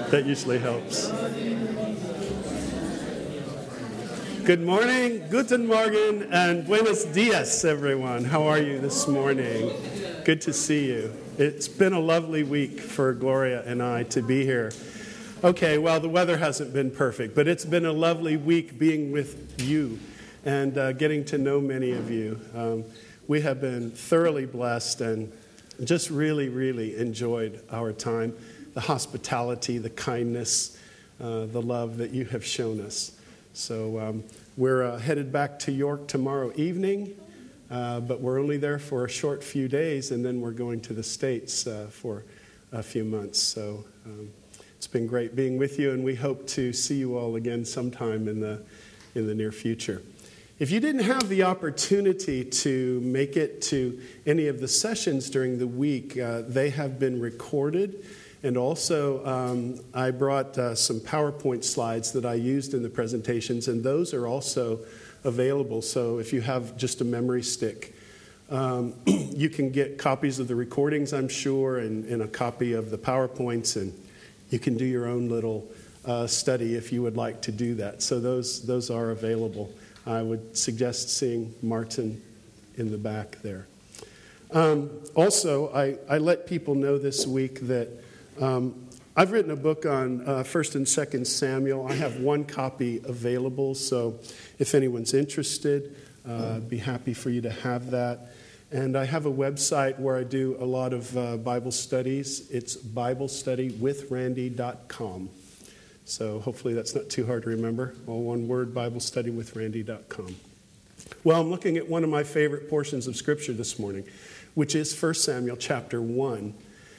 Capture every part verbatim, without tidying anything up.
That usually helps. Good morning, guten Morgen, and buenos dias, everyone. How are you this morning? Good to see you. It's been a lovely week for Gloria and I to be here. Okay, well, the weather hasn't been perfect, but it's been a lovely week being with you and uh, getting to know many of you. Um, we have been thoroughly blessed and just really, really enjoyed our time, the hospitality, the kindness, uh, the love that you have shown us. So um, we're uh, headed back to York tomorrow evening, uh, but we're only there for a short few days, and then we're going to the States uh, for a few months. So um, it's been great being with you, and we hope to see you all again sometime in the in the near future. If you didn't have the opportunity to make it to any of the sessions during the week, uh, they have been recorded. And also, um, I brought uh, some PowerPoint slides that I used in the presentations, and those are also available. So if you have just a memory stick, um, you can get copies of the recordings, I'm sure, and, and a copy of the PowerPoints, and you can do your own little uh, study if you would like to do that. So those those are available. I would suggest seeing Martin in the back there. Um, also, I, I let people know this week that Um, I've written a book on uh, First and Second Samuel. I have one copy available, so if anyone's interested, uh, I'd be happy for you to have that. And I have a website where I do a lot of uh, Bible studies. It's bible study with randy dot com. So hopefully that's not too hard to remember. All one word, bible study with randy dot com. Well, I'm looking at one of my favorite portions of Scripture this morning, which is First Samuel chapter one.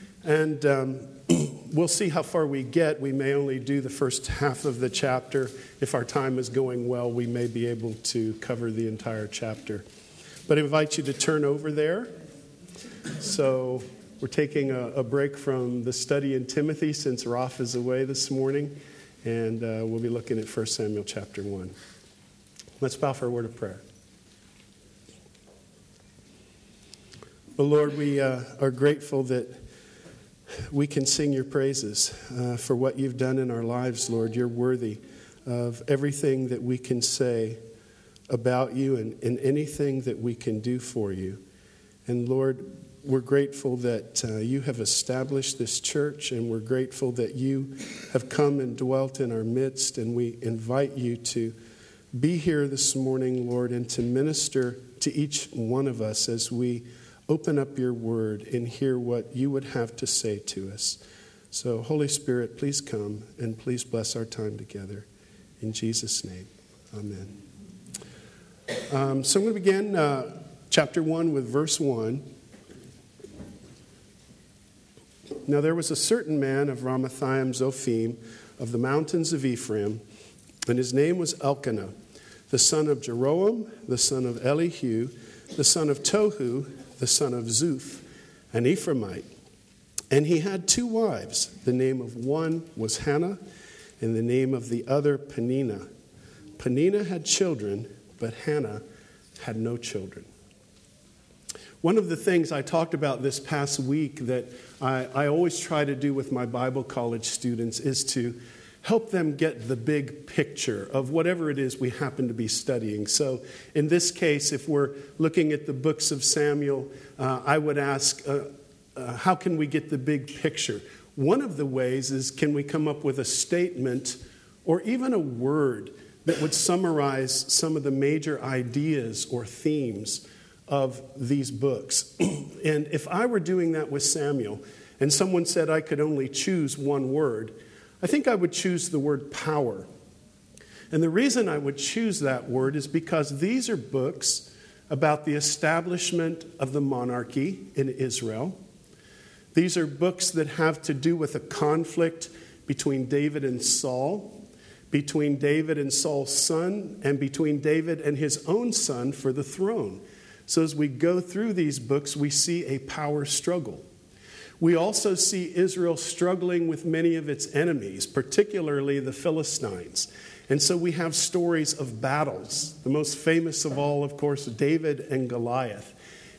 And um, we'll see how far we get. We may only do the first half of the chapter. If our time is going well, we may be able to cover the entire chapter. But I invite you to turn over there. So we're taking a, a break from the study in Timothy since Rolf is away this morning. And uh, we'll be looking at First Samuel chapter one. Let's bow for a word of prayer. Well, Lord, we uh, are grateful that we can sing your praises uh, for what you've done in our lives, Lord. You're worthy of everything that we can say about you and, and anything that we can do for you. And Lord, we're grateful that uh, you have established this church, and we're grateful that you have come and dwelt in our midst, and we invite you to be here this morning, Lord, and to minister to each one of us as we open up your word and hear what you would have to say to us. So, Holy Spirit, please come and please bless our time together. In Jesus' name, amen. Um, so I'm going to begin uh, chapter one with verse one. Now there was a certain man of Ramathaim Zophim of the mountains of Ephraim, and his name was Elkanah, the son of Jeroam, the son of Elihu, the son of Tohu, the son of Zuph, an Ephraimite. And he had two wives. The name of one was Hannah, and the name of the other Peninnah. Peninnah had children, but Hannah had no children. One of the things I talked about this past week that I, I always try to do with my Bible college students is to help them get the big picture of whatever it is we happen to be studying. So in this case, if we're looking at the books of Samuel, uh, I would ask, uh, uh, how can we get the big picture? One of the ways is, can we come up with a statement or even a word that would summarize some of the major ideas or themes of these books? And if I were doing that with Samuel, and someone said I could only choose one word, I think I would choose the word power. And the reason I would choose that word is because these are books about the establishment of the monarchy in Israel. These are books that have to do with a conflict between David and Saul, between David and Saul's son, and between David and his own son for the throne. So as we go through these books, we see a power struggle. We also see Israel struggling with many of its enemies, particularly the Philistines. And so we have stories of battles. The most famous of all, of course, David and Goliath.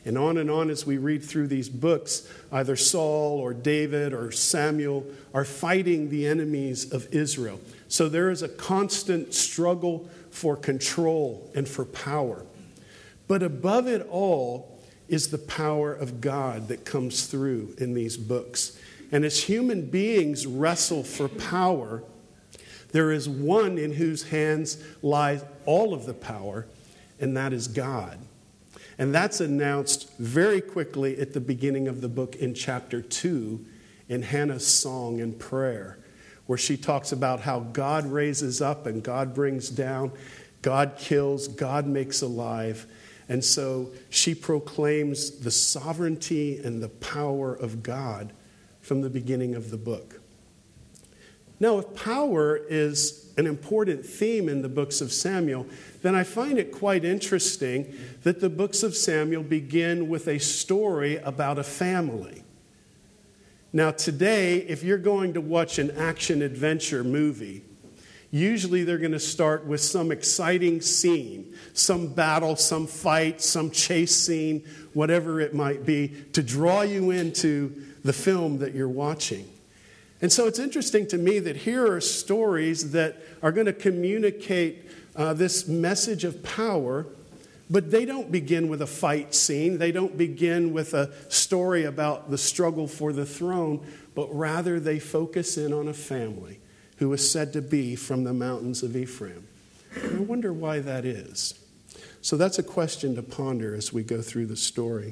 And on and on as we read through these books, either Saul or David or Samuel are fighting the enemies of Israel. So there is a constant struggle for control and for power. But above it all is the power of God that comes through in these books. And as human beings wrestle for power, there is one in whose hands lies all of the power, and that is God. And that's announced very quickly at the beginning of the book in chapter two in Hannah's song and prayer, where she talks about how God raises up and God brings down, God kills, God makes alive. And so she proclaims the sovereignty and the power of God from the beginning of the book. Now, if power is an important theme in the books of Samuel, then I find it quite interesting that the books of Samuel begin with a story about a family. Now, today, if you're going to watch an action-adventure movie, usually they're going to start with some exciting scene, some battle, some fight, some chase scene, whatever it might be, to draw you into the film that you're watching. And so it's interesting to me that here are stories that are going to communicate uh, this message of power, but they don't begin with a fight scene. They don't begin with a story about the struggle for the throne, but rather they focus in on a family who is said to be from the mountains of Ephraim. And I wonder why that is. So that's a question to ponder as we go through the story.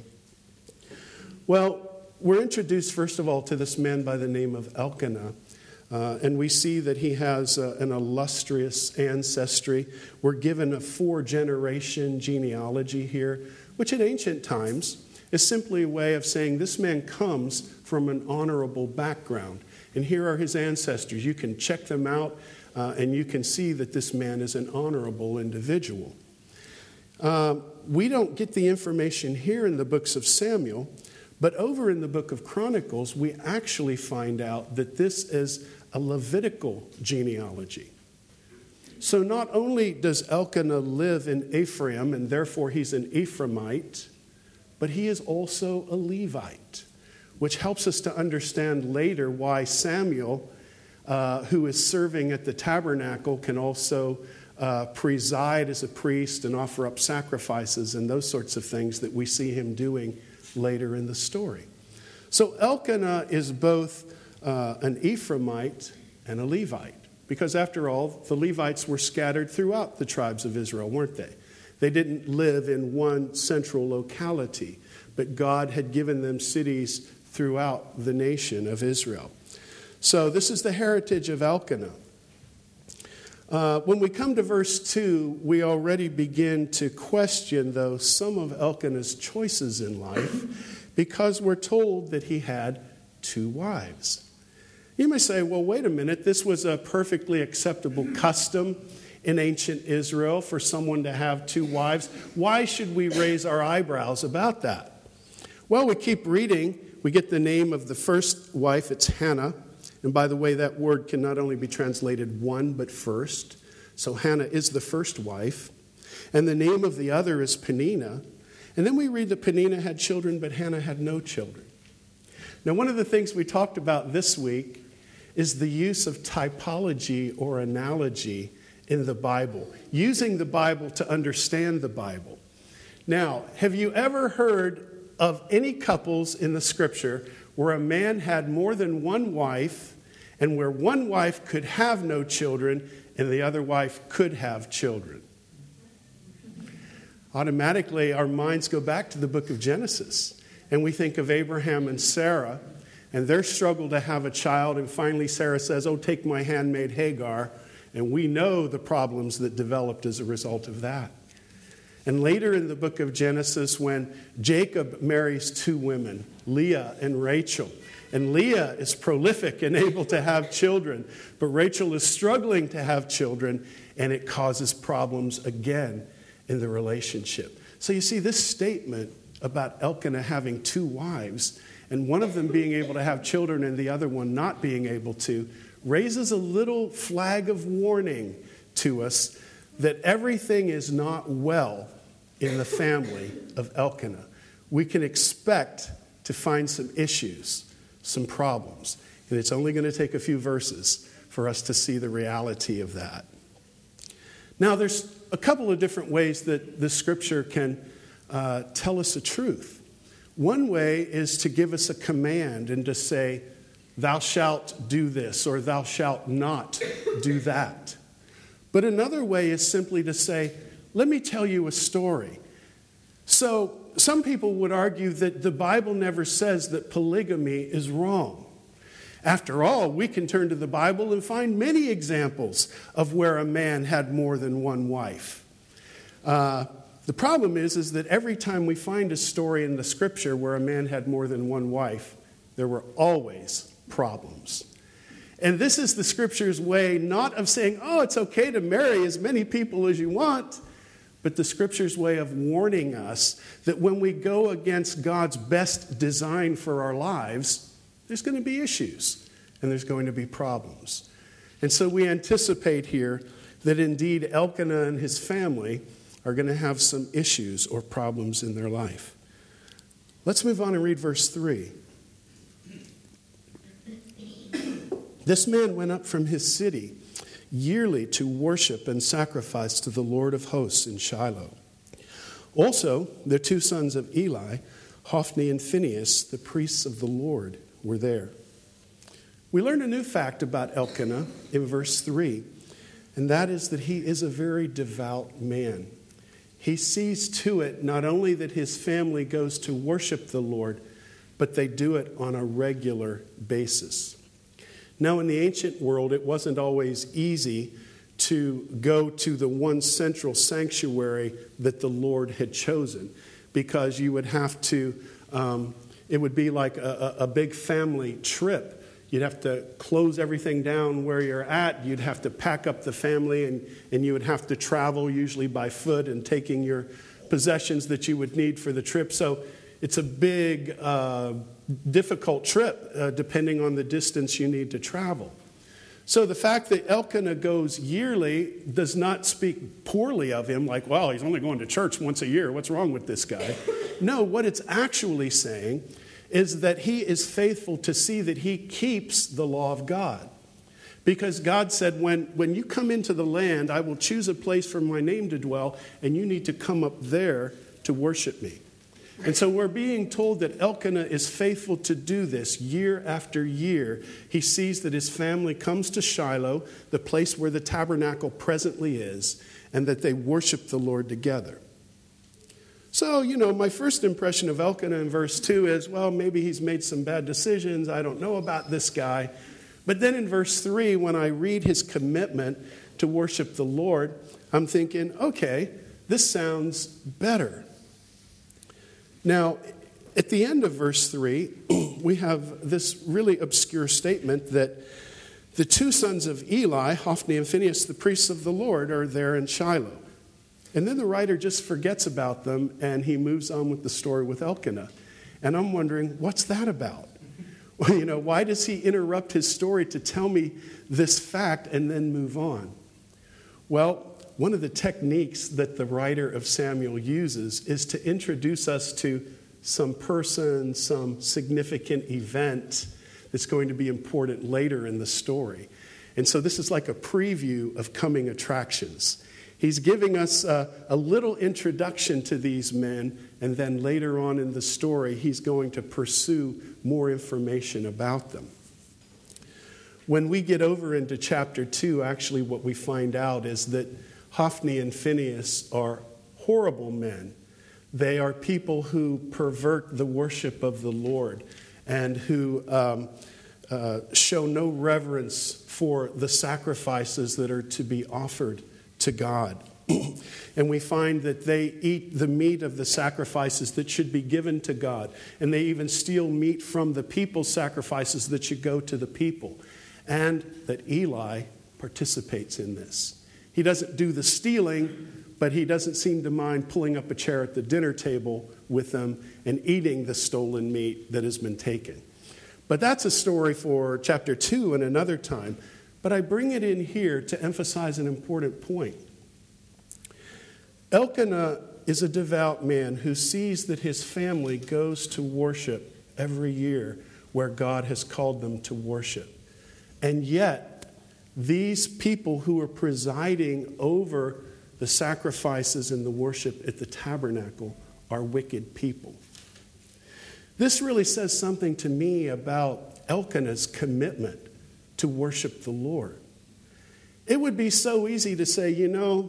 Well, we're introduced, first of all, to this man by the name of Elkanah. Uh, and we see that he has uh, an illustrious ancestry. We're given a four-generation genealogy here, which in ancient times is simply a way of saying this man comes from an honorable background. And here are his ancestors. You can check them out, uh, and you can see that this man is an honorable individual. Uh, we don't get the information here in the books of Samuel, but over in the book of Chronicles, we actually find out that this is a Levitical genealogy. So not only does Elkanah live in Ephraim, and therefore he's an Ephraimite, but he is also a Levite, which helps us to understand later why Samuel, uh, who is serving at the tabernacle, can also uh, preside as a priest and offer up sacrifices and those sorts of things that we see him doing later in the story. So Elkanah is both uh, an Ephraimite and a Levite, because after all, the Levites were scattered throughout the tribes of Israel, weren't they? They didn't live in one central locality, but God had given them cities throughout the nation of Israel. So this is the heritage of Elkanah. Uh, when we come to verse two, we already begin to question, though, some of Elkanah's choices in life, because we're told that he had two wives. You may say, well, wait a minute, this was a perfectly acceptable custom in ancient Israel for someone to have two wives. Why should we raise our eyebrows about that? Well, we keep reading. We get the name of the first wife, it's Hannah. And by the way, that word can not only be translated one, but first. So Hannah is the first wife. And the name of the other is Peninnah. And then we read that Peninnah had children, but Hannah had no children. Now, one of the things we talked about this week is the use of typology or analogy in the Bible, using the Bible to understand the Bible. Now, have you ever heard of any couples in the Scripture where a man had more than one wife, and where one wife could have no children and the other wife could have children? Automatically, our minds go back to the book of Genesis, and we think of Abraham and Sarah and their struggle to have a child, and finally Sarah says, oh, take my handmaid Hagar, and we know the problems that developed as a result of that. And later in the book of Genesis, when Jacob marries two women, Leah and Rachel, and Leah is prolific and able to have children, but Rachel is struggling to have children, and it causes problems again in the relationship. So you see, this statement about Elkanah having two wives, and one of them being able to have children and the other one not being able to, raises a little flag of warning to us that everything is not well in the family of Elkanah. we can expect to find some issues, some problems. And it's only going to take a few verses for us to see the reality of that. Now, there's a couple of different ways that the scripture can uh, tell us the truth. One way is to give us a command and to say, thou shalt do this, or thou shalt not do that. But another way is simply to say, let me tell you a story. So some people would argue that the Bible never says that polygamy is wrong. After all, we can turn to the Bible and find many examples of where a man had more than one wife. Uh, the problem is, is that every time we find a story in the scripture where a man had more than one wife, there were always problems. And this is the scripture's way not of saying, oh, it's okay to marry as many people as you want, but the scripture's way of warning us that when we go against God's best design for our lives, there's going to be issues and there's going to be problems. And so we anticipate here that indeed Elkanah and his family are going to have some issues or problems in their life. Let's move on and read verse three. This man went up from his city yearly to worship and sacrifice to the Lord of hosts in Shiloh. Also, the two sons of Eli, Hophni and Phinehas, the priests of the Lord, were there. We learn a new fact about Elkanah in verse three, and that is that he is a very devout man. He sees to it not only that his family goes to worship the Lord, but they do it on a regular basis. Now, in the ancient world, it wasn't always easy to go to the one central sanctuary that the Lord had chosen, because you would have to, um, it would be like a, a big family trip. You'd have to close everything down where you're at. You'd have to pack up the family, and, and you would have to travel, usually by foot, and taking your possessions that you would need for the trip. So it's a big, uh, difficult trip, uh, depending on the distance you need to travel. So the fact that Elkanah goes yearly does not speak poorly of him, like, well, he's only going to church once a year. What's wrong with this guy? No, what it's actually saying is that he is faithful to see that he keeps the law of God. Because God said, when, when you come into the land, I will choose a place for my name to dwell, and you need to come up there to worship me. And so we're being told that Elkanah is faithful to do this year after year. He sees that his family comes to Shiloh, the place where the tabernacle presently is, and that they worship the Lord together. So, you know, my first impression of Elkanah in verse two is, well, maybe he's made some bad decisions. I don't know about this guy. But then in verse three, when I read his commitment to worship the Lord, I'm thinking, okay, this sounds better. Now, at the end of verse three, we have this really obscure statement that the two sons of Eli, Hophni and Phinehas, the priests of the Lord, are there in Shiloh. And then the writer just forgets about them, and he moves on with the story with Elkanah. And I'm wondering, what's that about? Well, you know, why does he interrupt his story to tell me this fact and then move on? Well, one of the techniques that the writer of Samuel uses is to introduce us to some person, some significant event that's going to be important later in the story. And so this is like a preview of coming attractions. He's giving us a, a little introduction to these men, and then later on in the story, he's going to pursue more information about them. When we get over into chapter two, actually what we find out is that Hophni and Phinehas are horrible men. They are people who pervert the worship of the Lord and who um, uh, show no reverence for the sacrifices that are to be offered to God. And we find that they eat the meat of the sacrifices that should be given to God. And they even steal meat from the people's sacrifices that should go to the people. And that Eli participates in this. He doesn't do the stealing, but he doesn't seem to mind pulling up a chair at the dinner table with them and eating the stolen meat that has been taken. But that's a story for chapter two and another time. But I bring it in here to emphasize an important point. Elkanah is a devout man who sees that his family goes to worship every year where God has called them to worship. And yet, these people who are presiding over the sacrifices and the worship at the tabernacle are wicked people. This really says something to me about Elkanah's commitment to worship the Lord. It would be so easy to say, you know,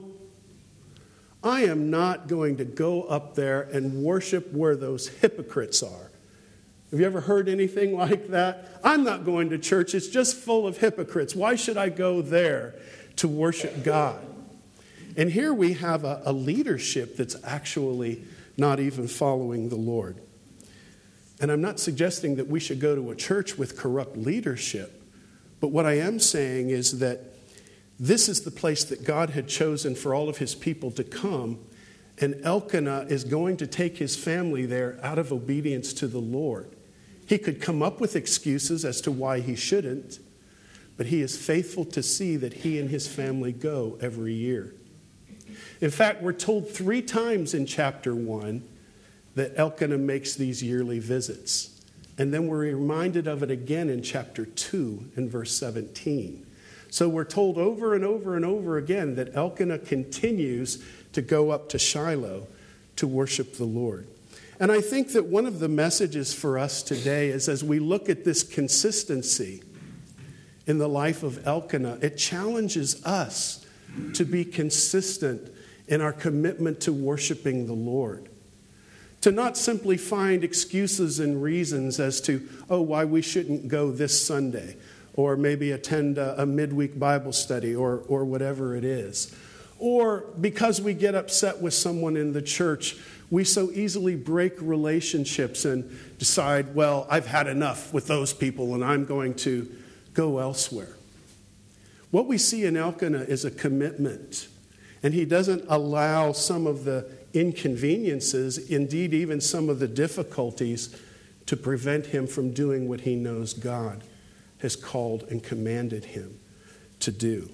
I am not going to go up there and worship where those hypocrites are. Have you ever heard anything like that? I'm not going to church. It's just full of hypocrites. Why should I go there to worship God? And here we have a, a leadership that's actually not even following the Lord. And I'm not suggesting that we should go to a church with corrupt leadership. But what I am saying is that this is the place that God had chosen for all of his people to come. And Elkanah is going to take his family there out of obedience to the Lord. He could come up with excuses as to why he shouldn't, but he is faithful to see that he and his family go every year. In fact, we're told three times in chapter one that Elkanah makes these yearly visits. And then we're reminded of it again in chapter two in verse seventeen. So we're told over and over and over again that Elkanah continues to go up to Shiloh to worship the Lord. And I think that one of the messages for us today is as we look at this consistency in the life of Elkanah, it challenges us to be consistent in our commitment to worshiping the Lord. To not simply find excuses and reasons as to, oh, why we shouldn't go this Sunday, or maybe attend a, a midweek Bible study, or, or whatever it is. Or because we get upset with someone in the church, we so easily break relationships and decide, well, I've had enough with those people and I'm going to go elsewhere. What we see in Elkanah is a commitment. And he doesn't allow some of the inconveniences, indeed even some of the difficulties, to prevent him from doing what he knows God has called and commanded him to do.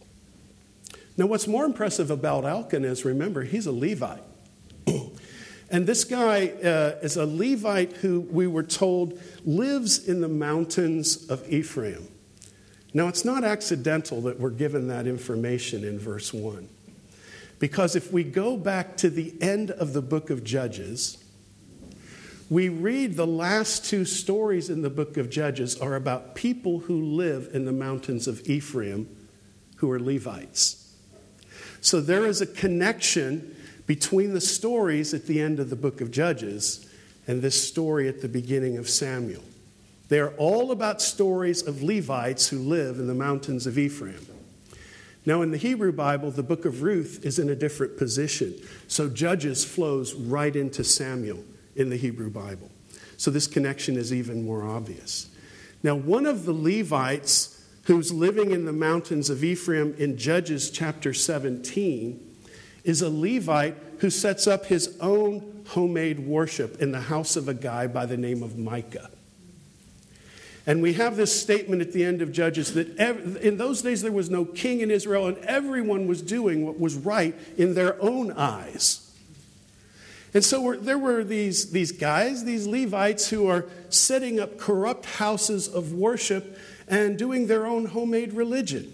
Now, what's more impressive about Elkanah is, remember, he's a Levite. And this guy uh, is a Levite who, we were told, lives in the mountains of Ephraim. Now, it's not accidental that we're given that information in verse one. Because if we go back to the end of the book of Judges, we read the last two stories in the book of Judges are about people who live in the mountains of Ephraim who are Levites. So there is a connection between the stories at the end of the book of Judges and this story at the beginning of Samuel. They are all about stories of Levites who live in the mountains of Ephraim. Now, in the Hebrew Bible, the book of Ruth is in a different position. So Judges flows right into Samuel in the Hebrew Bible. So this connection is even more obvious. Now, one of the Levites who's living in the mountains of Ephraim in Judges chapter seventeen is a Levite who sets up his own homemade worship in the house of a guy by the name of Micah. And we have this statement at the end of Judges that in those days there was no king in Israel and everyone was doing what was right in their own eyes. And so we're, there were these, these guys, these Levites, who are setting up corrupt houses of worship and doing their own homemade religion.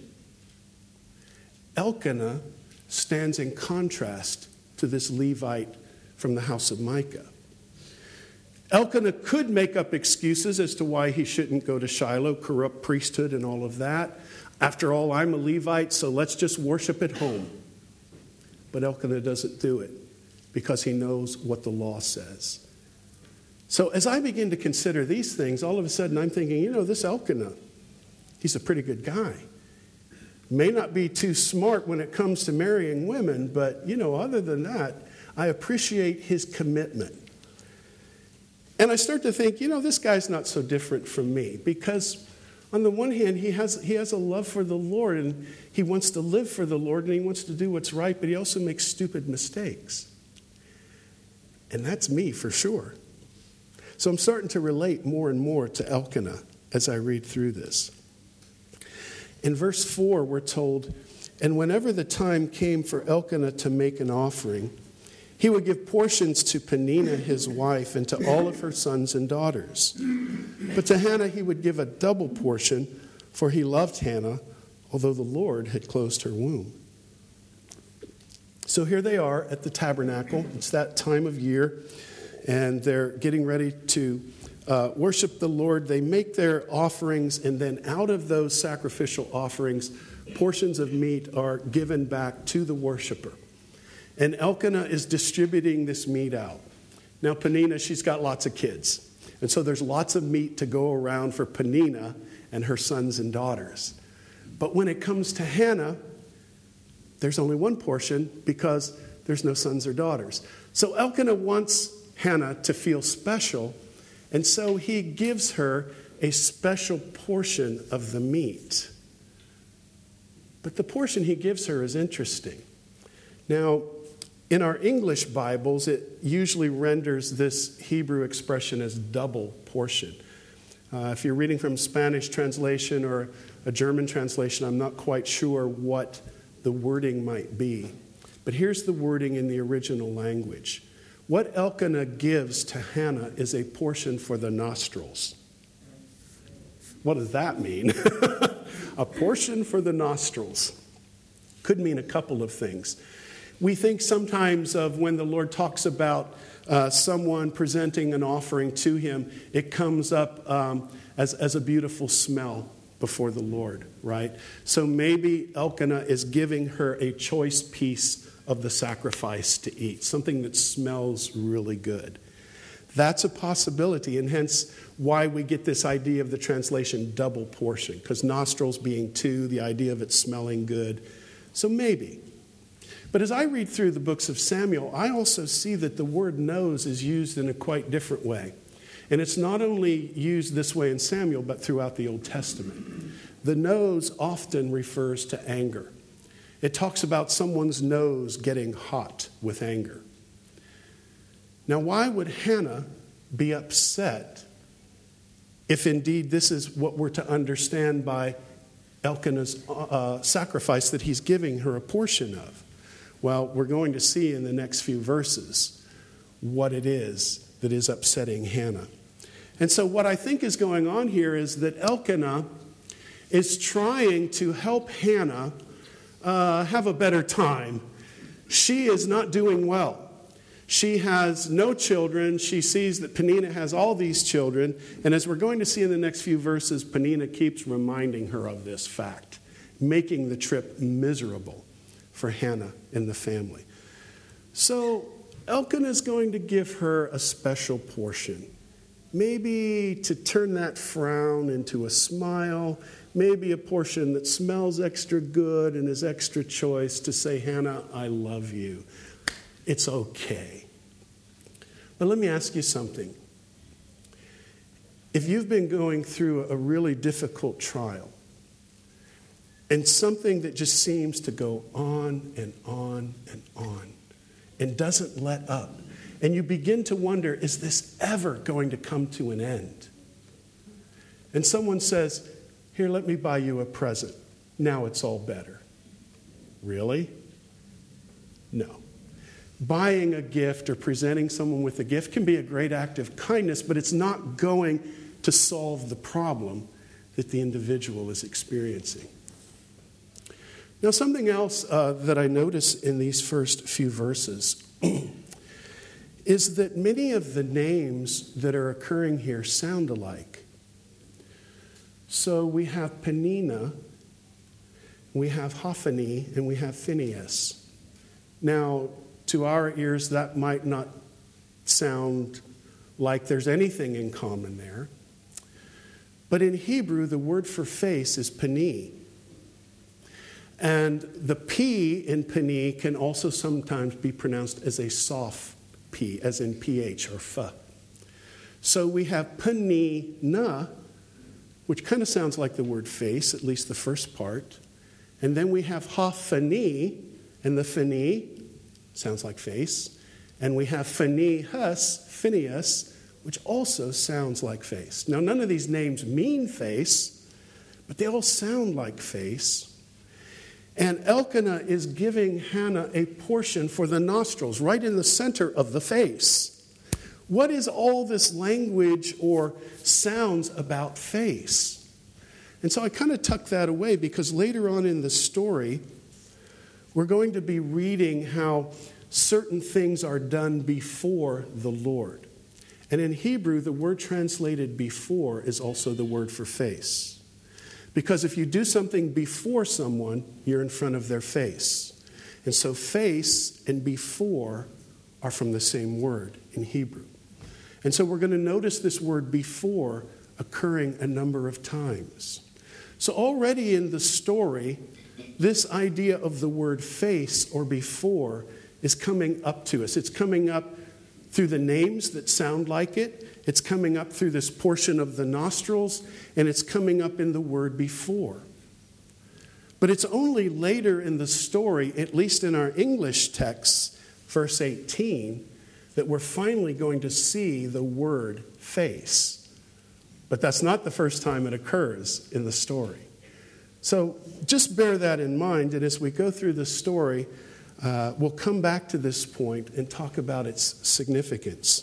Elkanah stands in contrast to this Levite from the house of Micah. Elkanah could make up excuses as to why he shouldn't go to Shiloh, corrupt priesthood and all of that. After all, I'm a Levite, so let's just worship at home. But Elkanah doesn't do it because he knows what the law says. So as I begin to consider these things, all of a sudden I'm thinking, you know, this Elkanah, he's a pretty good guy. May not be too smart when it comes to marrying women, but, you know, other than that, I appreciate his commitment. And I start to think, you know, this guy's not so different from me, because on the one hand, he has he has a love for the Lord, and he wants to live for the Lord, and he wants to do what's right, but he also makes stupid mistakes. And that's me for sure. So I'm starting to relate more and more to Elkanah as I read through this. In verse four, we're told, and whenever the time came for Elkanah to make an offering, He would give portions to Peninnah, his wife, and to all of her sons and daughters. But to Hannah he would give a double portion, for he loved Hannah, although the Lord had closed her womb. So here they are at the tabernacle. It's that time of year, and they're getting ready to uh, worship the Lord. They make their offerings, and then out of those sacrificial offerings, portions of meat are given back to the worshiper. And Elkanah is distributing this meat out. Now, Peninnah, she's got lots of kids. And so there's lots of meat to go around for Peninnah and her sons and daughters. But when it comes to Hannah, there's only one portion because there's no sons or daughters. So Elkanah wants Hannah to feel special, and so he gives her a special portion of the meat. But the portion he gives her is interesting. Now, in our English Bibles, it usually renders this Hebrew expression as double portion. Uh, if you're reading from Spanish translation or a German translation, I'm not quite sure what the wording might be. But here's the wording in the original language. What Elkanah gives to Hannah is a portion for the nostrils. What does that mean? A portion for the nostrils. Could mean a couple of things. We think sometimes of when the Lord talks about uh, someone presenting an offering to him, it comes up um, as, as a beautiful smell before the Lord, right? So maybe Elkanah is giving her a choice piece of the sacrifice to eat, something that smells really good. That's a possibility, and hence why we get this idea of the translation double portion, because nostrils being two, the idea of it smelling good. So maybe. But as I read through the books of Samuel, I also see that the word nose is used in a quite different way. And it's not only used this way in Samuel, but throughout the Old Testament. The nose often refers to anger. It talks about someone's nose getting hot with anger. Now, why would Hannah be upset if indeed this is what we're to understand by Elkanah's uh, sacrifice that he's giving her a portion of? Well, we're going to see in the next few verses what it is that is upsetting Hannah. And so what I think is going on here is that Elkanah is trying to help Hannah uh, have a better time. She is not doing well. She has no children. She sees that Peninnah has all these children. And as we're going to see in the next few verses, Peninnah keeps reminding her of this fact, making the trip miserable for Hannah and the family. So Elkanah is going to give her a special portion. Maybe to turn that frown into a smile. Maybe a portion that smells extra good and is extra choice to say, Hannah, I love you. It's okay. But let me ask you something. If you've been going through a really difficult trial, and something that just seems to go on and on and on and doesn't let up, and you begin to wonder, is this ever going to come to an end? And someone says, here, let me buy you a present. Now it's all better. Really? No. Buying a gift or presenting someone with a gift can be a great act of kindness, but it's not going to solve the problem that the individual is experiencing. Now, something else uh, that I notice in these first few verses is that many of the names that are occurring here sound alike. So we have Peninnah, we have Hophni, and we have Phinehas. Now, to our ears, that might not sound like there's anything in common there. But in Hebrew, the word for face is Pani. And the P in Pani can also sometimes be pronounced as a soft P, as in P H or F. So we have Peninnah, which kind of sounds like the word face, at least the first part. And then we have Hophni, and the Phini sounds like face. And we have Phinehas, Phinehas, which also sounds like face. Now, none of these names mean face, but they all sound like face. And Elkanah is giving Hannah a portion for the nostrils, right in the center of the face. What is all this language or sounds about face? And so I kind of tuck that away because later on in the story, we're going to be reading how certain things are done before the Lord. And in Hebrew, the word translated before is also the word for face. Because if you do something before someone, you're in front of their face. And so face and before are from the same word in Hebrew. And so we're going to notice this word before occurring a number of times. So already in the story, this idea of the word face or before is coming up to us. It's coming up through the names that sound like it. It's coming up through this portion of the nostrils, and it's coming up in the word before. But it's only later in the story, at least in our English text, verse eighteen, that we're finally going to see the word face. But that's not the first time it occurs in the story. So just bear that in mind, and as we go through the story, uh, we'll come back to this point and talk about its significance.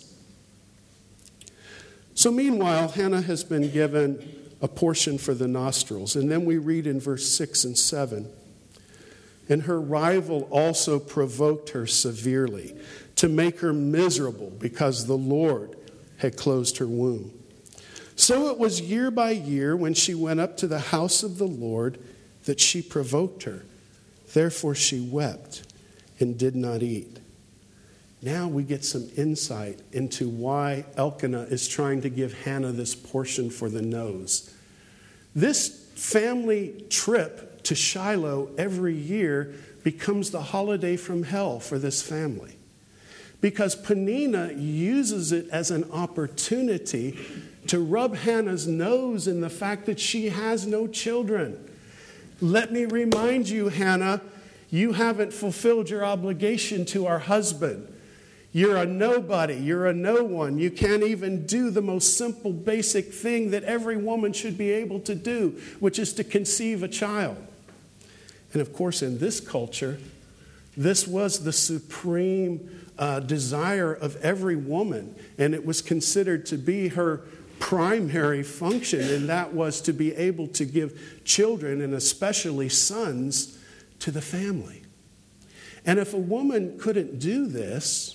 So meanwhile, Hannah has been given a portion for the nostrils. And then we read in verse six and seven, and her rival also provoked her severely to make her miserable because the Lord had closed her womb. So it was year by year when she went up to the house of the Lord that she provoked her. Therefore she wept and did not eat. Now we get some insight into why Elkanah is trying to give Hannah this portion for the nose. This family trip to Shiloh every year becomes the holiday from hell for this family. Because Peninnah uses it as an opportunity to rub Hannah's nose in the fact that she has no children. Let me remind you, Hannah, you haven't fulfilled your obligation to our husband. You're a nobody. You're a no one. You can't even do the most simple, basic thing that every woman should be able to do, which is to conceive a child. And of course, in this culture, this was the supreme uh, desire of every woman, and it was considered to be her primary function, and that was to be able to give children, and especially sons, to the family. And if a woman couldn't do this,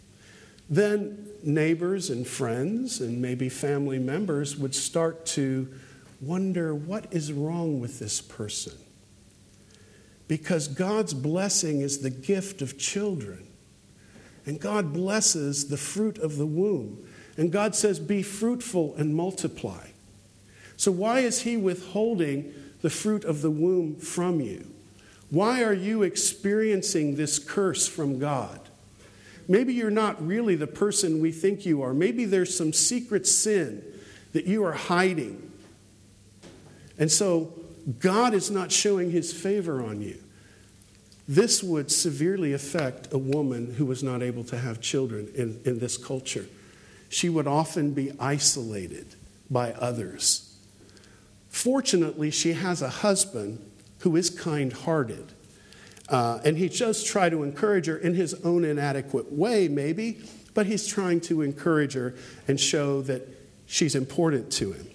then neighbors and friends and maybe family members would start to wonder, what is wrong with this person? Because God's blessing is the gift of children. And God blesses the fruit of the womb. And God says, be fruitful and multiply. So why is he withholding the fruit of the womb from you? Why are you experiencing this curse from God? Maybe you're not really the person we think you are. Maybe there's some secret sin that you are hiding. And so God is not showing his favor on you. This would severely affect a woman who was not able to have children in, in this culture. She would often be isolated by others. Fortunately, she has a husband who is kind-hearted. Uh, and he does try to encourage her in his own inadequate way, maybe, but he's trying to encourage her and show that she's important to him.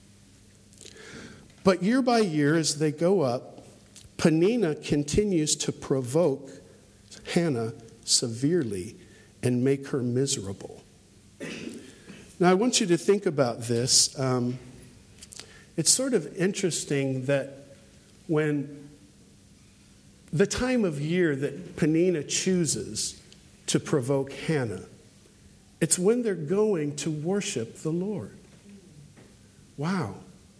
But year by year, as they go up, Peninnah continues to provoke Hannah severely and make her miserable. Now, I want you to think about this. Um, it's sort of interesting that when the time of year that Peninnah chooses to provoke Hannah, it's when they're going to worship the Lord. Wow.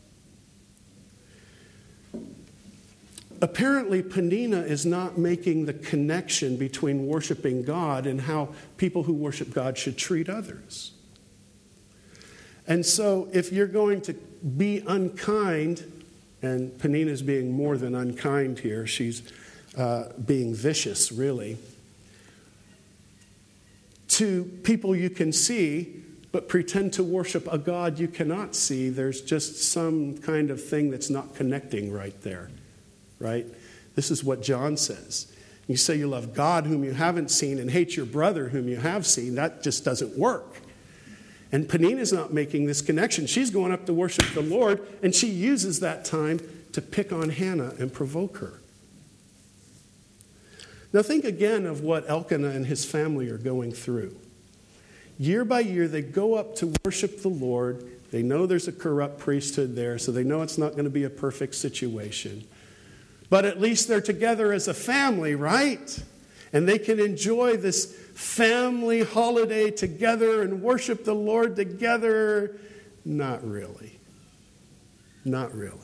Apparently, Peninnah is not making the connection between worshiping God and how people who worship God should treat others. And so if you're going to be unkind, and Peninnah's being more than unkind here, she's uh, being vicious, really, to people you can see, but pretend to worship a God you cannot see, there's just some kind of thing that's not connecting right there, right? This is what John says. You say you love God whom you haven't seen and hate your brother whom you have seen. That just doesn't work. And Peninnah's not making this connection. She's going up to worship the Lord, and she uses that time to pick on Hannah and provoke her. Now think again of what Elkanah and his family are going through. Year by year, they go up to worship the Lord. They know there's a corrupt priesthood there, so they know it's not going to be a perfect situation. But at least they're together as a family, right? And they can enjoy this family holiday together and worship the Lord together. Not really. Not really.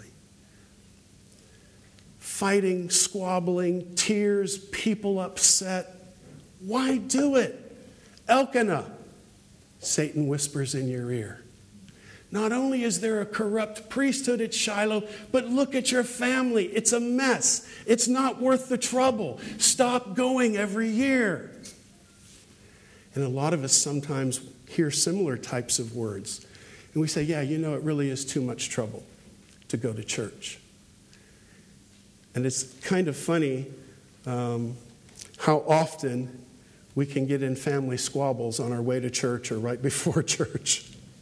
Fighting, squabbling, tears, people upset. Why do it? Elkanah, Satan whispers in your ear. Not only is there a corrupt priesthood at Shiloh, but look at your family. It's a mess. It's not worth the trouble. Stop going every year. And a lot of us sometimes hear similar types of words. And we say, yeah, you know, it really is too much trouble to go to church. And it's kind of funny um, how often we can get in family squabbles on our way to church or right before church.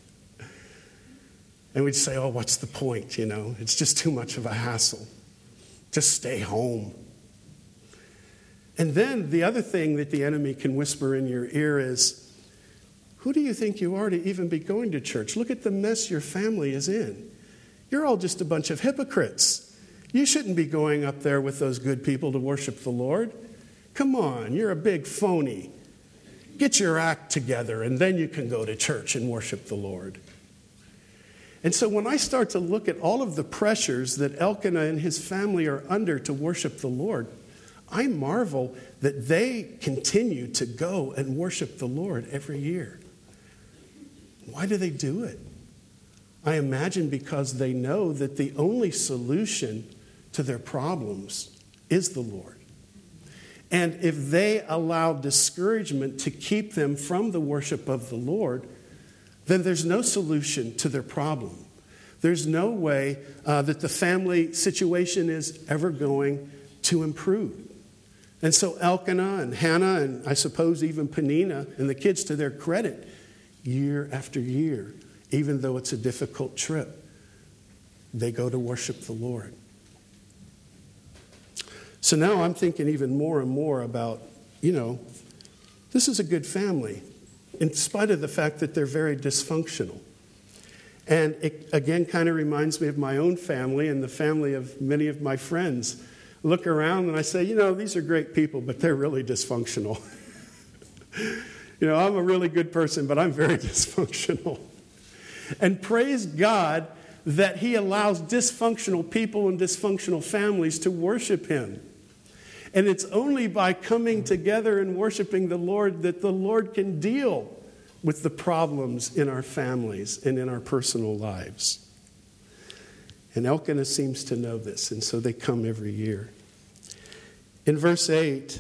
And we'd say, oh, what's the point, you know? It's just too much of a hassle. Just stay home. And then the other thing that the enemy can whisper in your ear is, who do you think you are to even be going to church? Look at the mess your family is in. You're all just a bunch of hypocrites. You shouldn't be going up there with those good people to worship the Lord. Come on, you're a big phony. Get your act together, and then you can go to church and worship the Lord. And so when I start to look at all of the pressures that Elkanah and his family are under to worship the Lord, I marvel that they continue to go and worship the Lord every year. Why do they do it? I imagine because they know that the only solution to their problems is the Lord. And if they allow discouragement to keep them from the worship of the Lord, then there's no solution to their problem. There's no way uh, that the family situation is ever going to improve. And so Elkanah and Hannah, and I suppose even Peninnah, and the kids, to their credit, year after year, even though it's a difficult trip, they go to worship the Lord. So now I'm thinking even more and more about, you know, this is a good family, in spite of the fact that they're very dysfunctional. And it, again, kind of reminds me of my own family and the family of many of my friends. I look around and I say, you know, these are great people, but they're really dysfunctional. You know, I'm a really good person, but I'm very dysfunctional. And praise God that He allows dysfunctional people and dysfunctional families to worship Him. And it's only by coming together and worshiping the Lord that the Lord can deal with the problems in our families and in our personal lives. And Elkanah seems to know this, and so they come every year. In verse eight,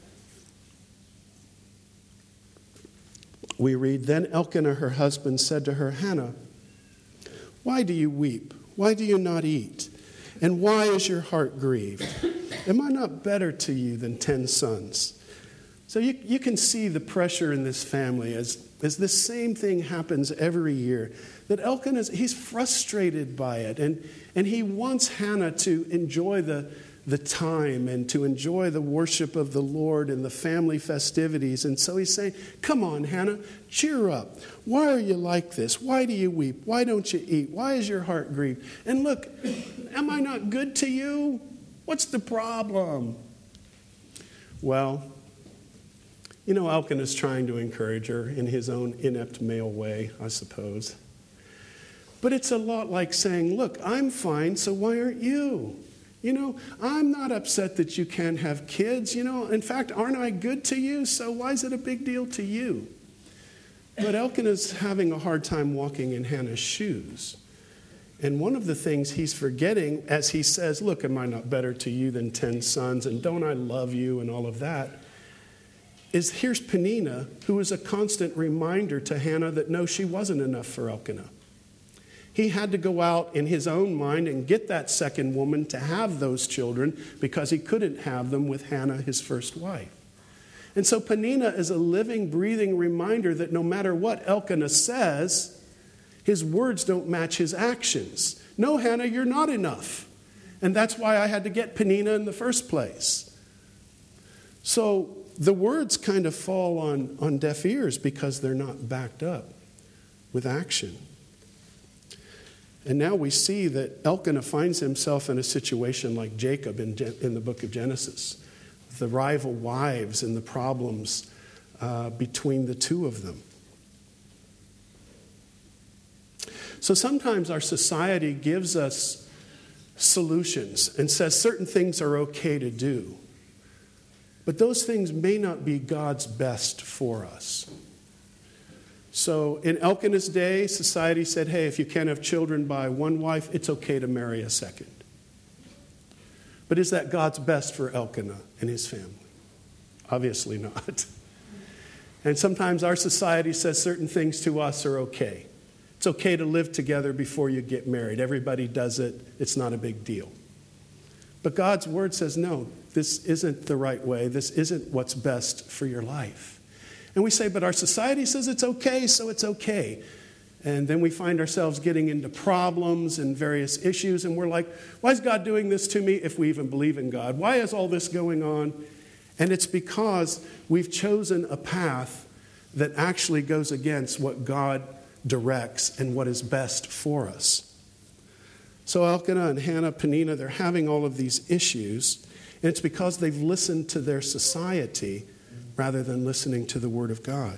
we read, Then Elkanah, her husband, said to her, Hannah, why do you weep? Why do you not eat? And why is your heart grieved? Am I not better to you than ten sons? So you, you can see the pressure in this family as, as this same thing happens every year. That Elkanah, he's frustrated by it. And, and he wants Hannah to enjoy the, the time and to enjoy the worship of the Lord and the family festivities. And so he's saying, come on, Hannah, cheer up. Why are you like this? Why do you weep? Why don't you eat? Why is your heart grieved? And look, am I not good to you? What's the problem? Well, you know, Elkanah's trying to encourage her in his own inept male way, I suppose. But it's a lot like saying, look, I'm fine, so why aren't you? You know, I'm not upset that you can't have kids. You know, in fact, aren't I good to you? So why is it a big deal to you? But Elkanah's having a hard time walking in Hannah's shoes. And one of the things he's forgetting as he says, look, am I not better to you than ten sons? And don't I love you and all of that? Is here's Peninnah, who is a constant reminder to Hannah that no, she wasn't enough for Elkanah. He had to go out in his own mind and get that second woman to have those children because he couldn't have them with Hannah, his first wife. And so Peninnah is a living, breathing reminder that no matter what Elkanah says, his words don't match his actions. No, Hannah, you're not enough. And that's why I had to get Peninnah in the first place. So the words kind of fall on, on deaf ears because they're not backed up with action. And now we see that Elkanah finds himself in a situation like Jacob in, in the book of Genesis. The rival wives and the problems uh, between the two of them. So sometimes our society gives us solutions and says certain things are okay to do. But those things may not be God's best for us. So in Elkanah's day, society said, hey, if you can't have children by one wife, it's okay to marry a second. But is that God's best for Elkanah and his family? Obviously not. And sometimes our society says certain things to us are okay. It's okay to live together before you get married. Everybody does it. It's not a big deal. But God's word says, no, this isn't the right way. This isn't what's best for your life. And we say, but our society says it's okay, so it's okay. And then we find ourselves getting into problems and various issues, and we're like, why is God doing this to me if we even believe in God? Why is all this going on? And it's because we've chosen a path that actually goes against what God directs and what is best for us. So Elkanah and Hannah, Peninnah, they're having all of these issues, and it's because they've listened to their society rather than listening to the Word of God.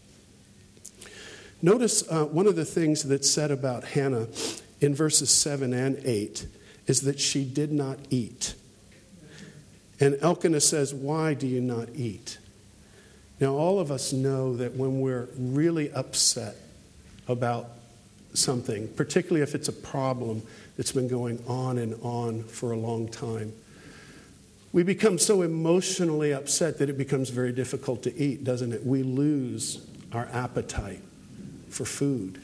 Notice uh, one of the things that's said about Hannah in verses seven and eight is that she did not eat. And Elkanah says, why do you not eat? Now, all of us know that when we're really upset about something, particularly if it's a problem that's been going on and on for a long time, we become so emotionally upset that it becomes very difficult to eat, doesn't it? We lose our appetite for food.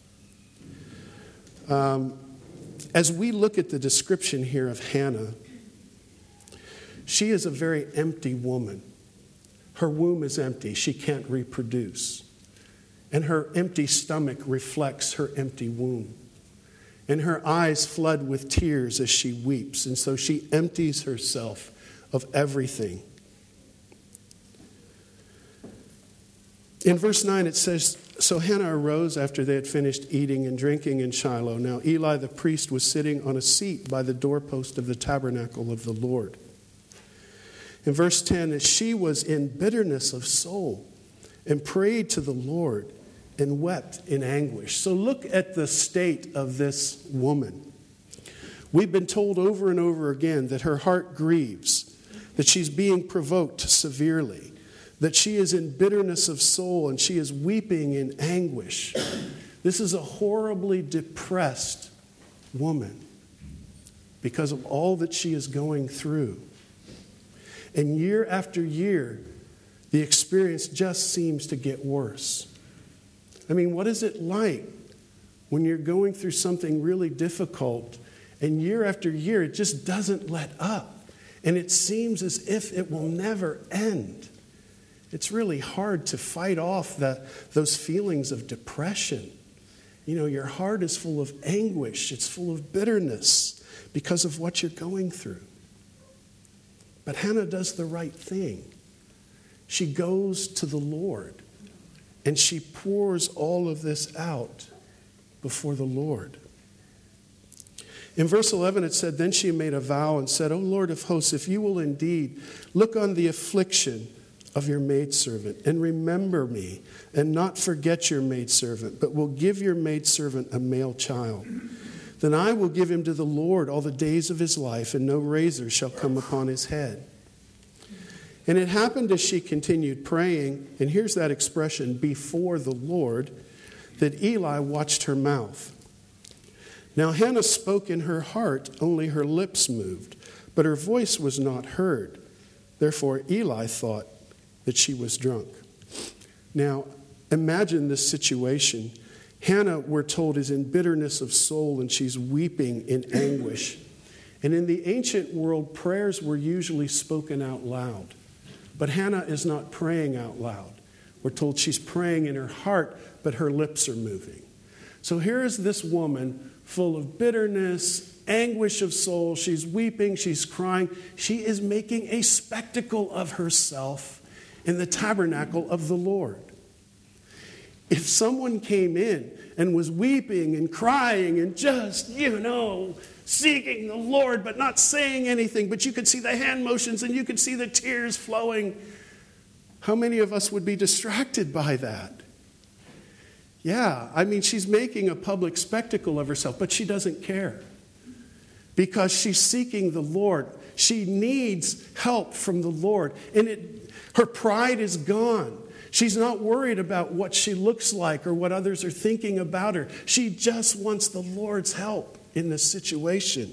Um, as we look at the description here of Hannah, she is a very empty woman. Her womb is empty. She can't reproduce. And her empty stomach reflects her empty womb. And her eyes flood with tears as she weeps. And so she empties herself of everything. In verse nine it says, so Hannah arose after they had finished eating and drinking in Shiloh. Now Eli the priest was sitting on a seat by the doorpost of the tabernacle of the Lord. In verse ten, she was in bitterness of soul and prayed to the Lord and wept in anguish. So look at the state of this woman. We've been told over and over again that her heart grieves, that she's being provoked severely, that she is in bitterness of soul and she is weeping in anguish. This is a horribly depressed woman because of all that she is going through. And year after year, the experience just seems to get worse. I mean, what is it like when you're going through something really difficult and year after year it just doesn't let up? And it seems as if it will never end. It's really hard to fight off the, those feelings of depression. You know, your heart is full of anguish. It's full of bitterness because of what you're going through. But Hannah does the right thing. She goes to the Lord and she pours all of this out before the Lord. In verse eleven, it said, then she made a vow and said, O Lord of hosts, if you will indeed look on the affliction of your maidservant and remember me and not forget your maidservant, but will give your maidservant a male child, then I will give him to the Lord all the days of his life, and no razor shall come upon his head. And it happened as she continued praying, and here's that expression, before the Lord, that Eli watched her mouth. Now Hannah spoke in her heart, only her lips moved, but her voice was not heard. Therefore Eli thought that she was drunk. Now imagine this situation. Hannah, we're told, is in bitterness of soul, and she's weeping in anguish. And in the ancient world, prayers were usually spoken out loud. But Hannah is not praying out loud. We're told she's praying in her heart, but her lips are moving. So here is this woman full of bitterness, anguish of soul. She's weeping, she's crying. She is making a spectacle of herself in the tabernacle of the Lord. If someone came in and was weeping and crying and just, you know, seeking the Lord but not saying anything, but you could see the hand motions and you could see the tears flowing, how many of us would be distracted by that? Yeah, I mean, she's making a public spectacle of herself, but she doesn't care because she's seeking the Lord. She needs help from the Lord, and it, her pride is gone. She's not worried about what she looks like or what others are thinking about her. She just wants the Lord's help in this situation.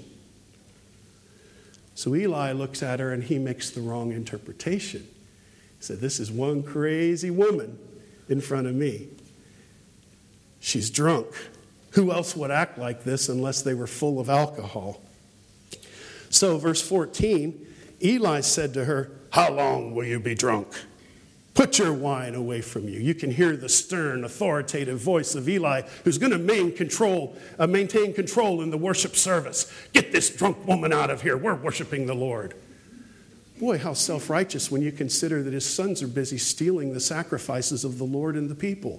So Eli looks at her and he makes the wrong interpretation. He said, this is one crazy woman in front of me. She's drunk. Who else would act like this unless they were full of alcohol? So verse fourteen, Eli said to her, how long will you be drunk? Put your wine away from you. You can hear the stern, authoritative voice of Eli, who's going to maintain control, uh, maintain control in the worship service. Get this drunk woman out of here. We're worshiping the Lord. Boy, how self-righteous when you consider that his sons are busy stealing the sacrifices of the Lord and the people.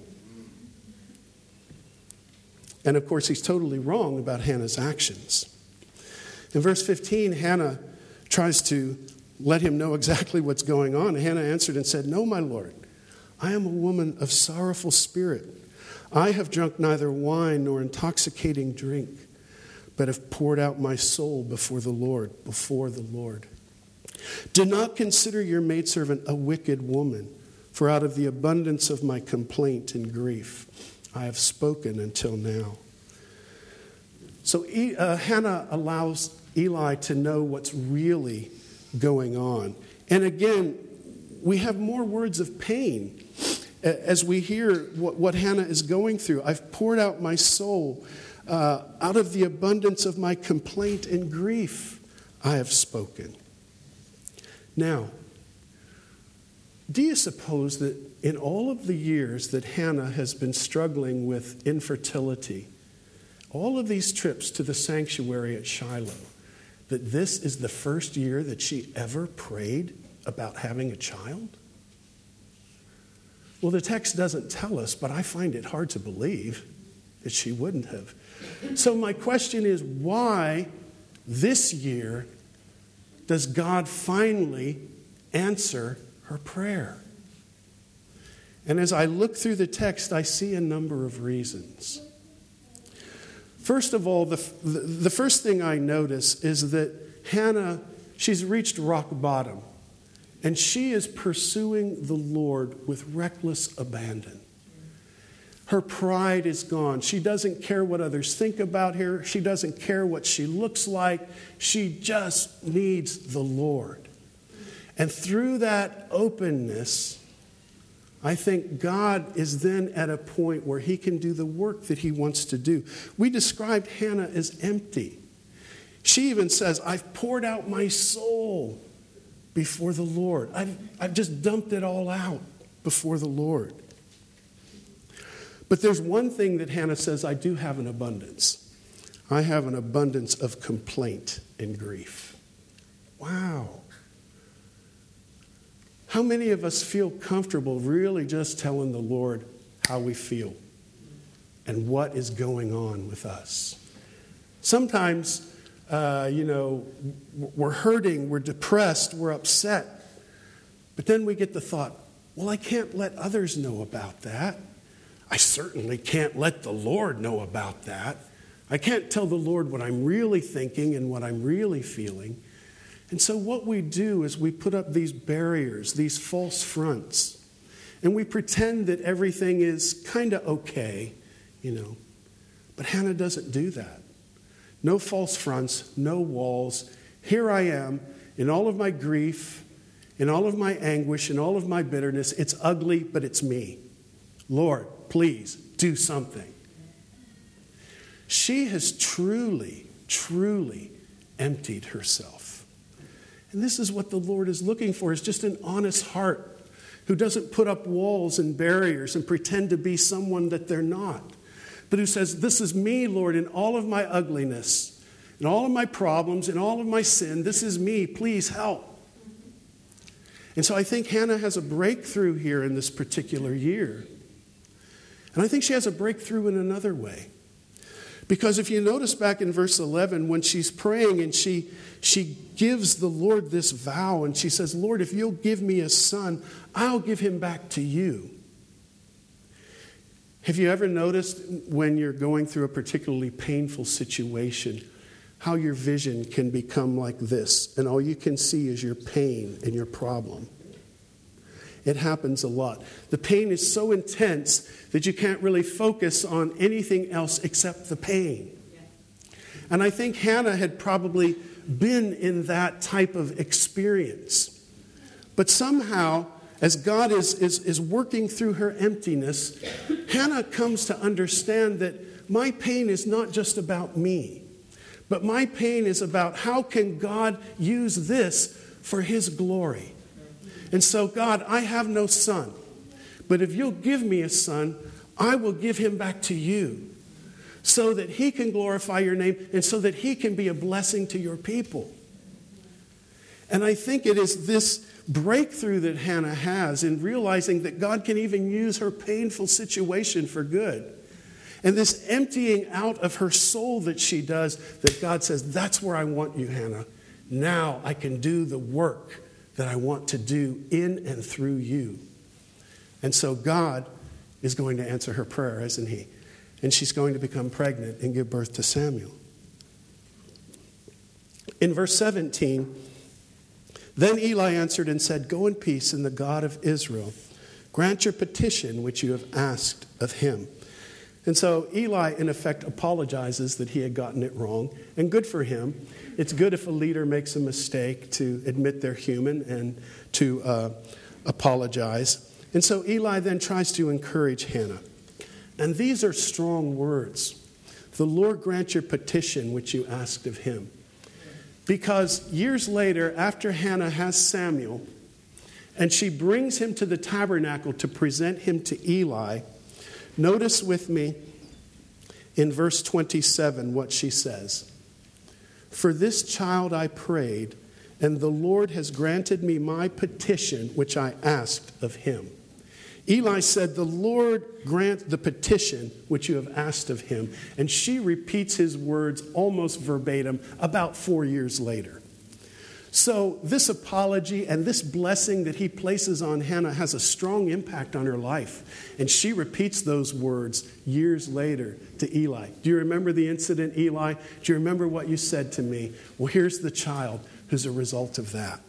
And of course, he's totally wrong about Hannah's actions. In verse fifteen, Hannah tries to let him know exactly what's going on. And Hannah answered and said, no, my Lord, I am a woman of sorrowful spirit. I have drunk neither wine nor intoxicating drink, but have poured out my soul before the Lord, before the Lord. Do not consider your maidservant a wicked woman, for out of the abundance of my complaint and grief, I have spoken until now. So uh, Hannah allows Eli to know what's really going on. And again, we have more words of pain as we hear what, what Hannah is going through. I've poured out my soul. Uh, out of the abundance of my complaint and grief, I have spoken. Now, do you suppose that in all of the years that Hannah has been struggling with infertility, all of these trips to the sanctuary at Shiloh, that this is the first year that she ever prayed about having a child? Well, the text doesn't tell us, but I find it hard to believe that she wouldn't have. So my question is, why this year does God finally answer her prayer? And as I look through the text, I see a number of reasons. First of all, the, the, the first thing I notice is that Hannah, she's reached rock bottom, and she is pursuing the Lord with reckless abandon. Her pride is gone. She doesn't care what others think about her. She doesn't care what she looks like. She just needs the Lord. And through that openness, I think God is then at a point where he can do the work that he wants to do. We described Hannah as empty. She even says, I've poured out my soul before the Lord. I've, I've just dumped it all out before the Lord. But there's one thing that Hannah says, I do have an abundance. I have an abundance of complaint and grief. Wow. How many of us feel comfortable really just telling the Lord how we feel and what is going on with us? Sometimes, uh, you know, we're hurting, we're depressed, we're upset. But then we get the thought, well, I can't let others know about that. I certainly can't let the Lord know about that. I can't tell the Lord what I'm really thinking and what I'm really feeling. And so what we do is we put up these barriers, these false fronts, and we pretend that everything is kind of okay, you know. But Hannah doesn't do that. No false fronts, no walls. Here I am in all of my grief, in all of my anguish, in all of my bitterness. It's ugly, but it's me. Lord, please do something. She has truly, truly emptied herself. And this is what the Lord is looking for, is just an honest heart who doesn't put up walls and barriers and pretend to be someone that they're not, but who says, this is me, Lord, in all of my ugliness, in all of my problems, in all of my sin. This is me. Please help. And so I think Hannah has a breakthrough here in this particular year. And I think she has a breakthrough in another way. Because if you notice back in verse eleven, when she's praying and she, she gives the Lord this vow, and she says, Lord, if you'll give me a son, I'll give him back to you. Have you ever noticed when you're going through a particularly painful situation, how your vision can become like this, and all you can see is your pain and your problem? It happens a lot. The pain is so intense that you can't really focus on anything else except the pain. And I think Hannah had probably been in that type of experience. But somehow, as God is, is, is working through her emptiness, Hannah comes to understand that my pain is not just about me, but my pain is about how can God use this for his glory. And so, God, I have no son, but if you'll give me a son, I will give him back to you so that he can glorify your name and so that he can be a blessing to your people. And I think it is this breakthrough that Hannah has in realizing that God can even use her painful situation for good. And this emptying out of her soul that she does, that God says, that's where I want you, Hannah. Now I can do the work that I want to do in and through you. And so God is going to answer her prayer, isn't he? And she's going to become pregnant and give birth to Samuel. In verse seventeen, then Eli answered and said, go in peace, and the God of Israel grant your petition which you have asked of him. And so Eli, in effect, apologizes that he had gotten it wrong. And good for him. It's good if a leader makes a mistake to admit they're human and to uh, apologize. And so Eli then tries to encourage Hannah. And these are strong words. The Lord grant your petition which you asked of him. Because years later, after Hannah has Samuel, and she brings him to the tabernacle to present him to Eli, notice with me in verse twenty-seven what she says. For this child I prayed, and the Lord has granted me my petition which I asked of him. Eli said, the Lord grant the petition which you have asked of him. And she repeats his words almost verbatim about four years later. So this apology and this blessing that he places on Hannah has a strong impact on her life. And she repeats those words years later to Eli. Do you remember the incident, Eli? Do you remember what you said to me? Well, here's the child who's a result of that.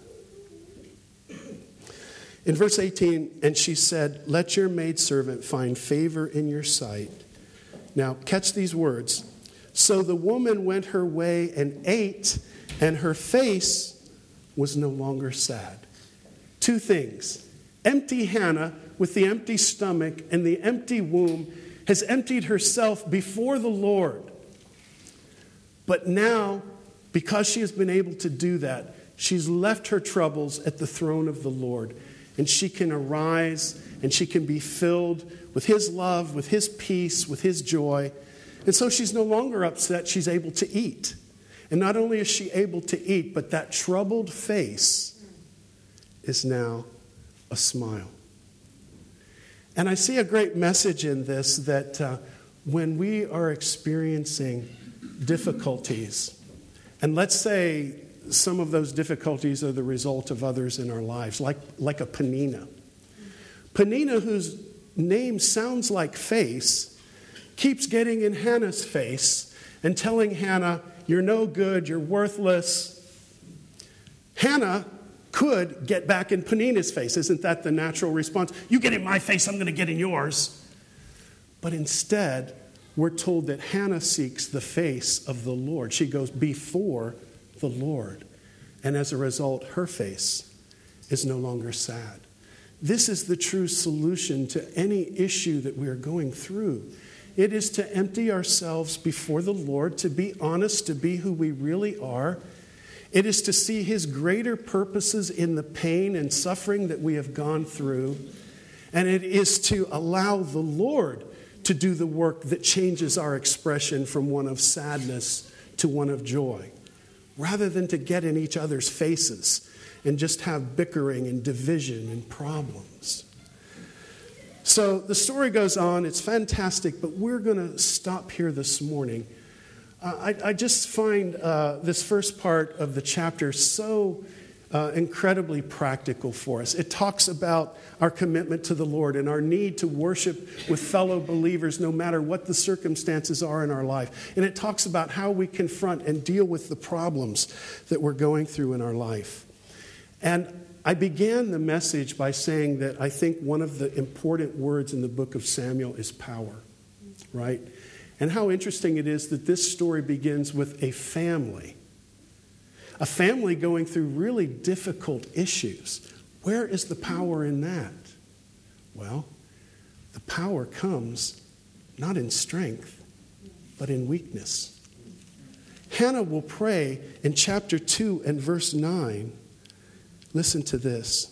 In verse eighteen, and she said, let your maidservant find favor in your sight. Now, catch these words. So the woman went her way and ate, and her face was no longer sad. Two things. Empty Hannah with the empty stomach and the empty womb has emptied herself before the Lord. But now, because she has been able to do that, she's left her troubles at the throne of the Lord. And she can arise and she can be filled with his love, with his peace, with his joy. And so she's no longer upset. She's able to eat. And not only is she able to eat, but that troubled face is now a smile. And I see a great message in this that uh, when we are experiencing difficulties, and let's say some of those difficulties are the result of others in our lives, like, like a Penina. Penina, whose name sounds like face, keeps getting in Hannah's face and telling Hannah, you're no good, you're worthless. Hannah could get back in Penina's face. Isn't that the natural response? You get in my face, I'm going to get in yours. But instead, we're told that Hannah seeks the face of the Lord. She goes before the Lord. And as a result, her face is no longer sad. This is the true solution to any issue that we are going through, It is to empty ourselves before the Lord, to be honest, to be who we really are. It is to see his greater purposes in the pain and suffering that we have gone through. And it is to allow the Lord to do the work that changes our expression from one of sadness to one of joy, rather than to get in each other's faces and just have bickering and division and problems. So the story goes on. It's fantastic, but we're going to stop here this morning. Uh, I, I just find uh, this first part of the chapter so uh, incredibly practical for us. It talks about our commitment to the Lord and our need to worship with fellow believers no matter what the circumstances are in our life. And it talks about how we confront and deal with the problems that we're going through in our life. And I began the message by saying that I think one of the important words in the book of Samuel is power, right? And how interesting it is that this story begins with a family. A family going through really difficult issues. Where is the power in that? Well, the power comes not in strength, but in weakness. Hannah will pray in chapter two and verse nine. Listen to this.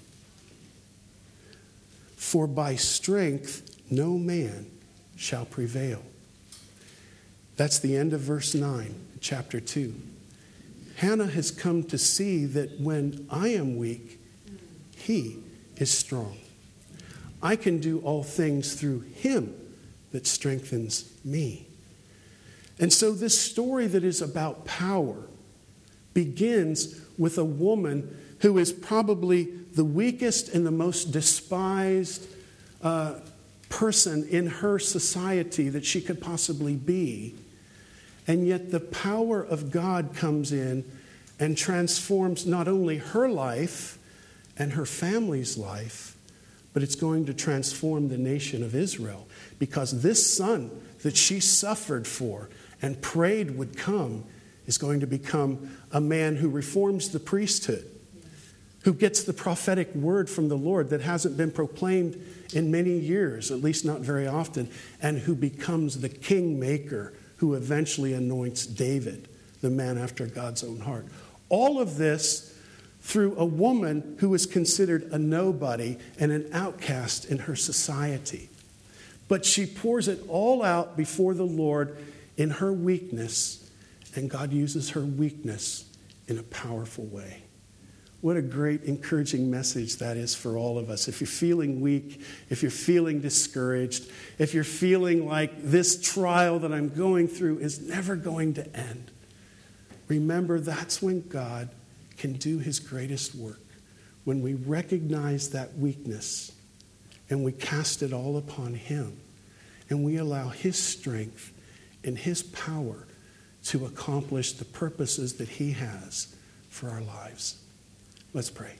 For by strength no man shall prevail. That's the end of verse nine, chapter two. Hannah has come to see that when I am weak, he is strong. I can do all things through him that strengthens me. And so this story that is about power begins with a woman who is probably the weakest and the most despised uh, person in her society that she could possibly be. And yet the power of God comes in and transforms not only her life and her family's life, but it's going to transform the nation of Israel. Because this son that she suffered for and prayed would come is going to become a man who reforms the priesthood, who gets the prophetic word from the Lord that hasn't been proclaimed in many years, at least not very often, and who becomes the kingmaker who eventually anoints David, the man after God's own heart. All of this through a woman who is considered a nobody and an outcast in her society. But she pours it all out before the Lord in her weakness, and God uses her weakness in a powerful way. What a great, encouraging message that is for all of us. If you're feeling weak, if you're feeling discouraged, if you're feeling like this trial that I'm going through is never going to end, remember that's when God can do his greatest work. When we recognize that weakness and we cast it all upon him and we allow his strength and his power to accomplish the purposes that he has for our lives. Let's pray.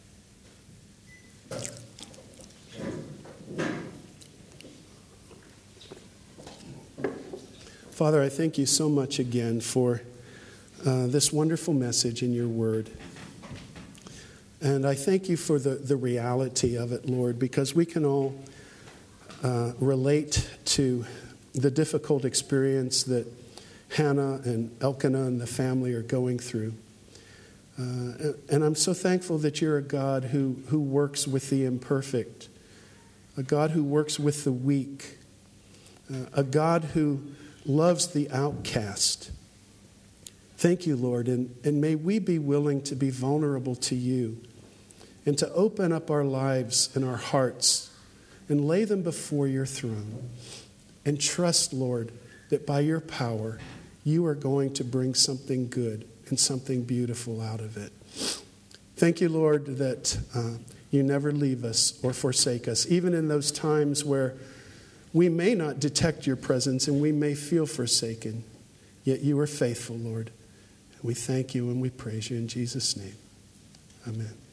Father, I thank you so much again for uh, this wonderful message in your word. And I thank you for the, the reality of it, Lord, because we can all uh, relate to the difficult experience that Hannah and Elkanah and the family are going through. Uh, and I'm so thankful that you're a God who, who works with the imperfect, a God who works with the weak, uh, a God who loves the outcast. Thank you, Lord, and, and may we be willing to be vulnerable to you and to open up our lives and our hearts and lay them before your throne and trust, Lord, that by your power you are going to bring something good and something beautiful out of it. Thank you, Lord, that uh, you never leave us or forsake us, even in those times where we may not detect your presence and we may feel forsaken. Yet you are faithful, Lord. We thank you and we praise you in Jesus' name. Amen.